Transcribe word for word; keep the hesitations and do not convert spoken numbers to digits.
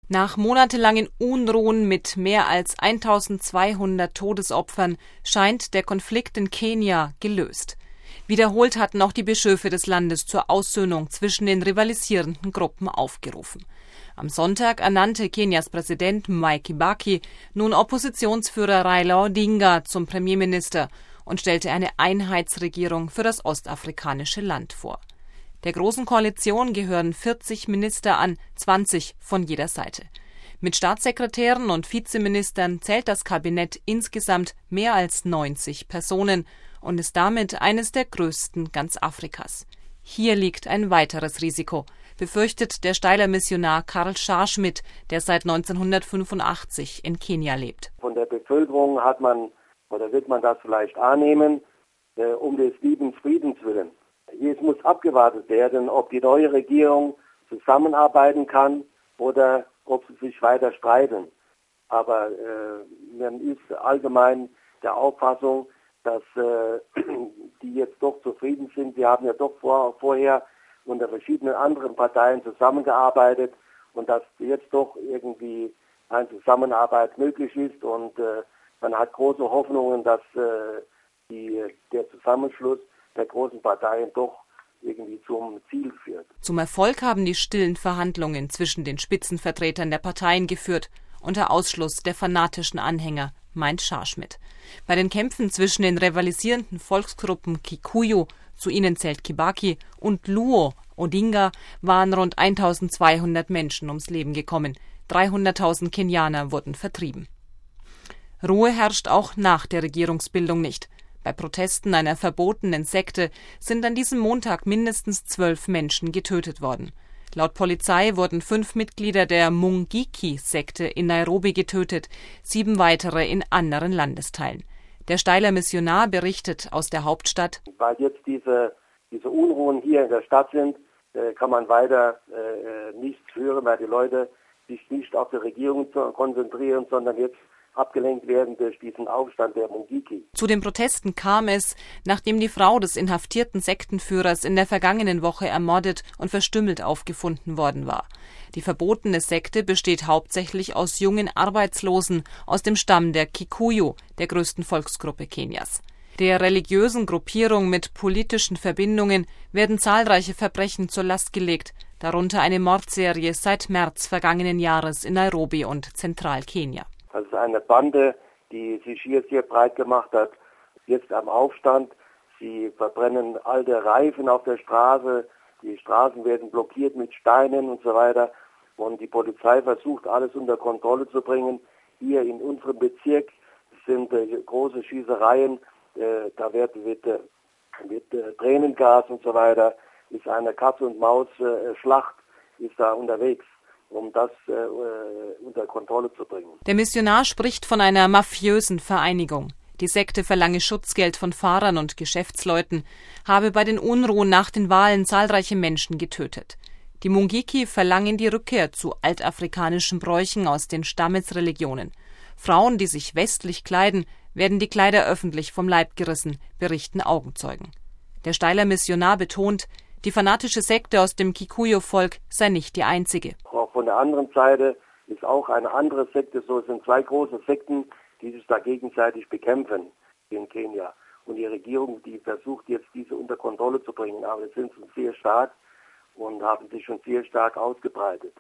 Nach monatelangen Unruhen mit mehr als eintausendzweihundert Todesopfern scheint der Konflikt in Kenia gelöst. Wiederholt hatten auch die Bischöfe des Landes zur Aussöhnung zwischen den rivalisierenden Gruppen aufgerufen. Am Sonntag ernannte Kenias Präsident Mwai Kibaki nun Oppositionsführer Raila Odinga zum Premierminister und stellte eine Einheitsregierung für das ostafrikanische Land vor. Der Großen Koalition gehören vierzig Minister an, zwanzig von jeder Seite. Mit Staatssekretären und Vizeministern zählt das Kabinett insgesamt mehr als neunzig Personen und ist damit eines der größten ganz Afrikas. Hier liegt ein weiteres Risiko, befürchtet der Steyler Missionar Karl Scharschmidt, der seit neunzehnhundertfünfundachtzig in Kenia lebt. Von der Bevölkerung hat man, oder wird man das vielleicht annehmen, äh, um des lieben Friedens willen. Jetzt muss abgewartet werden, ob die neue Regierung zusammenarbeiten kann oder ob sie sich weiter streiten. Aber äh, man ist allgemein der Auffassung, dass äh, die jetzt doch zufrieden sind. Wir haben ja doch vor, vorher unter verschiedenen anderen Parteien zusammengearbeitet und dass jetzt doch irgendwie eine Zusammenarbeit möglich ist. Und äh, man hat große Hoffnungen, dass äh, die, der Zusammenschluss der großen Parteien doch irgendwie zum Ziel führt. Zum Erfolg haben die stillen Verhandlungen zwischen den Spitzenvertretern der Parteien geführt, unter Ausschluss der fanatischen Anhänger, meint Scharschmidt. Bei den Kämpfen zwischen den rivalisierenden Volksgruppen Kikuyu, zu ihnen zählt Kibaki, und Luo, Odinga, waren rund eintausendzweihundert Menschen ums Leben gekommen. dreihunderttausend Kenianer wurden vertrieben. Ruhe herrscht auch nach der Regierungsbildung nicht. Bei Protesten einer verbotenen Sekte sind an diesem Montag mindestens zwölf Menschen getötet worden. Laut Polizei wurden fünf Mitglieder der Mungiki-Sekte in Nairobi getötet, sieben weitere in anderen Landesteilen. Der Steyler Missionar berichtet aus der Hauptstadt: Weil jetzt diese, diese Unruhen hier in der Stadt sind, äh, kann man weiter äh, nichts hören, weil die Leute sich nicht auf die Regierung konzentrieren, sondern jetzt abgelenkt werden durch diesen Aufstand der Mungiki. Zu den Protesten kam es, nachdem die Frau des inhaftierten Sektenführers in der vergangenen Woche ermordet und verstümmelt aufgefunden worden war. Die verbotene Sekte besteht hauptsächlich aus jungen Arbeitslosen aus dem Stamm der Kikuyu, der größten Volksgruppe Kenias. Der religiösen Gruppierung mit politischen Verbindungen werden zahlreiche Verbrechen zur Last gelegt, darunter eine Mordserie seit März vergangenen Jahres in Nairobi und Zentralkenia. Das ist eine Bande, die sich hier sehr breit gemacht hat, jetzt am Aufstand. Sie verbrennen alte Reifen auf der Straße, die Straßen werden blockiert mit Steinen und so weiter. Und die Polizei versucht, alles unter Kontrolle zu bringen. Hier in unserem Bezirk sind äh, große Schießereien, äh, da wird, wird, äh, wird äh, Tränengas und so weiter. Ist eine Katz-und-Maus-Schlacht, äh, ist da unterwegs, um das äh, unter Kontrolle zu bringen. Der Missionar spricht von einer mafiösen Vereinigung. Die Sekte verlange Schutzgeld von Fahrern und Geschäftsleuten, habe bei den Unruhen nach den Wahlen zahlreiche Menschen getötet. Die Mungiki verlangen die Rückkehr zu altafrikanischen Bräuchen aus den Stammesreligionen. Frauen, die sich westlich kleiden, werden die Kleider öffentlich vom Leib gerissen, berichten Augenzeugen. Der Steyler Missionar betont, die fanatische Sekte aus dem Kikuyu-Volk sei nicht die einzige. Auch von der anderen Seite ist auch eine andere Sekte, so es sind zwei große Sekten, die sich da gegenseitig bekämpfen in Kenia. Und die Regierung, die versucht jetzt diese unter Kontrolle zu bringen, aber es sind schon sehr stark und haben sich schon sehr stark ausgebreitet.